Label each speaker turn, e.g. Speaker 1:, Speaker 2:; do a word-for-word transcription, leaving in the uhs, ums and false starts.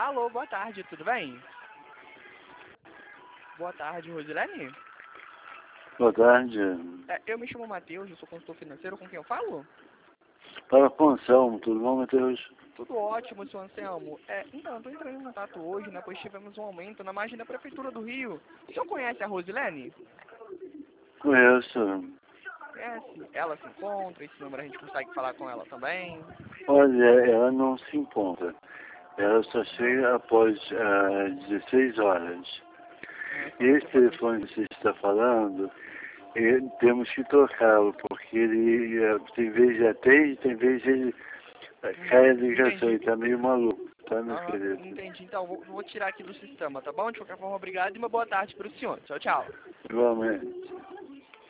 Speaker 1: Alô, boa tarde, tudo bem? Boa tarde, Rosilene.
Speaker 2: Boa tarde.
Speaker 1: É, eu me chamo Matheus, eu sou consultor financeiro, com quem eu falo?
Speaker 2: Para com Anselmo, tudo bom, Matheus?
Speaker 1: Tudo ótimo, senhor Anselmo. É, então, eu estou entrando em contato hoje, né, pois tivemos um aumento na margem da Prefeitura do Rio. O senhor conhece a Rosilene?
Speaker 2: Conheço.
Speaker 1: Conhece? Ela se encontra, esse número a gente consegue falar com ela também.
Speaker 2: Olha, ela não se encontra. Ela só chega após as dezesseis horas.
Speaker 1: Ah,
Speaker 2: E
Speaker 1: só
Speaker 2: esse
Speaker 1: depois das...
Speaker 2: telefone que você está falando, eh, temos que trocá-lo, porque ele eh, tem vezes atende, tem vezes ele eh, cai a
Speaker 1: Hum,
Speaker 2: ligação, ele
Speaker 1: entendi.
Speaker 2: está meio maluco, tá, meu
Speaker 1: Aham,
Speaker 2: querido?
Speaker 1: entendi. Então, vou, vou tirar aqui do sistema, tá bom? De qualquer forma, obrigado e uma boa tarde para o senhor. Tchau, tchau.
Speaker 2: Igualmente.